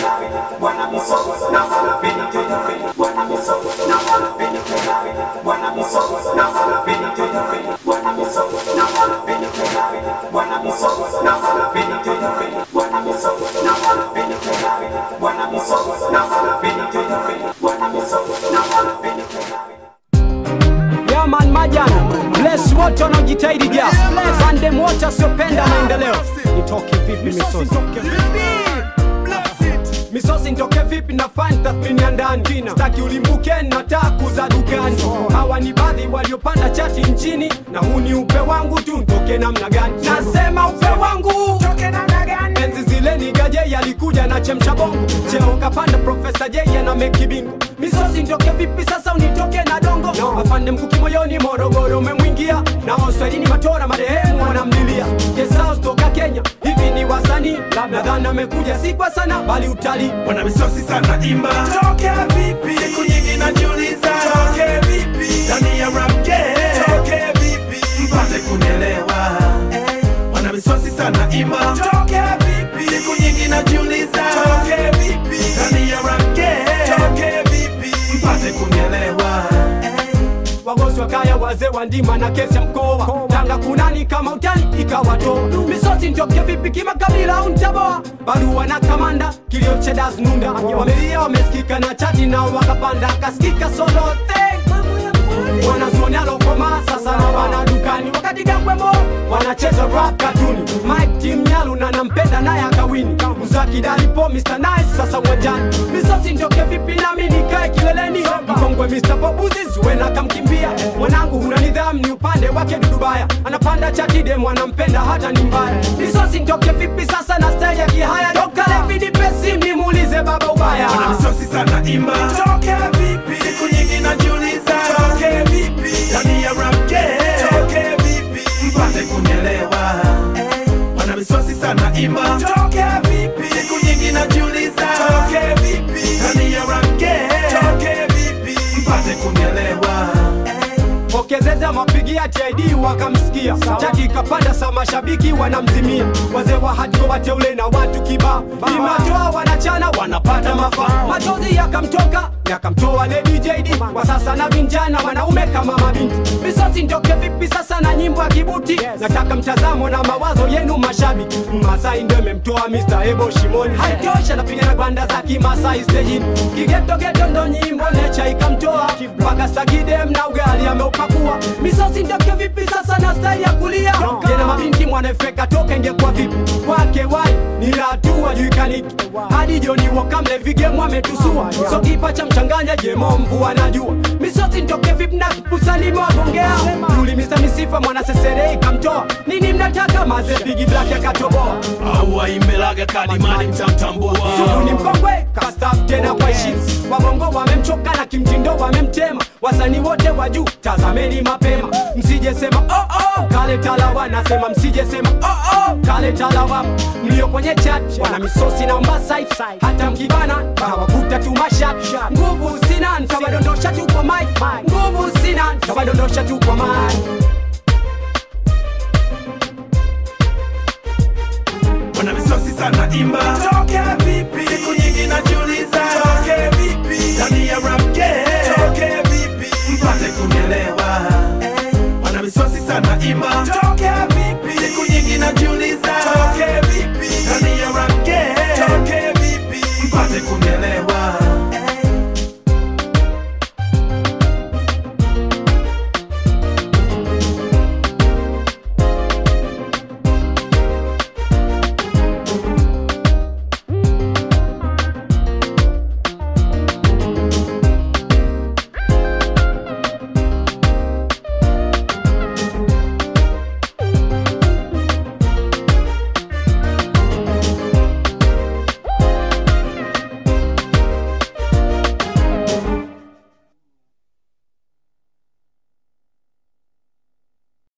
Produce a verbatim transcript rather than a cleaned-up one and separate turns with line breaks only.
Wana misosi na salapini tena wana misosi na salapini tena wana misosi na salapini tena wana misosi na salapini tena wana misosi na salapini tena wana misosi na salapini tena wana misosi na salapini tena wana misosi na salapini tena. Yeah man, majana bless wote wanaojitahidi gas and them wote wasiopenda maendeleo. Nitoke vipi misosi? Misosi nitoke vipi na fan tathmini ya ndani. Sitaki ulimbuke na taku za dukani. Hawa ni baadhi waliopanda chati nchini, na huu ni upe wangu tu, nitoke namna gani? Nasema upe wangu nitoke namna gani? Enzi zile ni gaje yalikuja na chemsha bongo, cheo kapanda Professor J na meki bingo. Misosi nitoke vipi sasa unitoke na dongo? No. Afande mkuki moyoni Morogoro umemwingia, na Australini matora marehemu wanamlilia. Kesao toka Kenya hivi ni wasanii, nadhani amekuja si kwa sana bali utali.
Wana misosi sana imba toke vipi, siku nyingi najiuliza toke vipi, ndani ya rap game toke vipi, mpate kunielewa. Wana misosi sana imba toke vipi, siku nyingi najiuliza toke vipi, ndani ya rap game toke vipi, mpate kunielewa.
Wagosi wakaya wazee wa ndima na kesi ya mkoa, Tanga kunani kama utani ikawato. Misosi nitoke vipi kima kabila untaboa, barua na kamanda kilio chedas nunda. Wamelia wamesikika na chati na wakapanda kasikika solo thing. Wanazuoni alokoma sasa na wana dukani, wakati gangwemo wanacheza rap katuni. Mike Team Nyalu na nampenda naye akawini, Muzaki Dalipo Mister Nice sasa uwanjani. Misosi nitoke vipi nami nikae kileleni, mkongwe Mister Bobuzi Zuena kamkimbia. Mwanangu huna nidhamu ni upande wake Dudubaya, anapanda chati demu anampenda hata ni mbaya. Misosi nitoke vipi sasa na style ya kihaya, Dokta Levi Dipesi mnimuulize baba ubaya.
Wana misosi sana imba toke vipi, siku nyingi najiuliza toke vipi, ndani ya rap game toke vipi, mpate kunielewa. Wana misosi sana imba toke vipi, siku nyingi najiuliza toke vipi, ndani ya rap game toke vipi, mpate kunielewa.
Pokezeza mapigia T I D wakamsikia, chati kapanda sa mashabiki wanamzimia. Wazee wa hadiko wateule na watu kiba, imatoa wanachana wanapata mafaa. Machozi yakamtoka yakamtoa Lady J D, kwa sasa na vinjana wanaume kama mabinti. Misosi nitoke vipi sasa na nyimbo ya kibuti, nataka mtazamo na mawazo yenu mashabiki. Masai ndio memtoa Mister Ebo Shimoni, haitosha napiga na banda za kimasai stage. Kigeto geto ndo nyimbo necha ikamtoa, mpaka sagidem na ugali ameupakua. Misosi nitoke vipi sasa na style ya kulia, jena mabinti mwanefeka toke ingekuwa vipi. Kwake wai ni ratua juikaniki, hadi Johnny Wakamle vigemu ametusua. So kipacha mchanganya jemo mvu anajua. Misosi nitoke vipi na kusalima wabongea, Yuli Mister Misifa mwana sesere ikamtoa. Nini mnataka maze Biggie Black ya katoboa,
au waimbelaga kadimani mtamtambua.
Sugu ni mkongwe kastaf tena kwa heshima, wabongo wamemchoka na kimtindo wamemtema. Wasanii wote wa juu tazameni mapema, msije sema oh oh kale talawa, nasema msije sema oh oh kale talawa. Mlio kwenye chat wana misosi na mbasai, hata mkibana kawavuta tu mashat. Nguvu sina nitawadondosha tu kwa mic, nguvu sina nitawadondosha tu kwa mic.
Wana misosi sana imba toke vipi, siku nyingi najiuliza toke vipi, ndani ya rap game toke vipi, mpate kunielewa. Wana misosi sana imba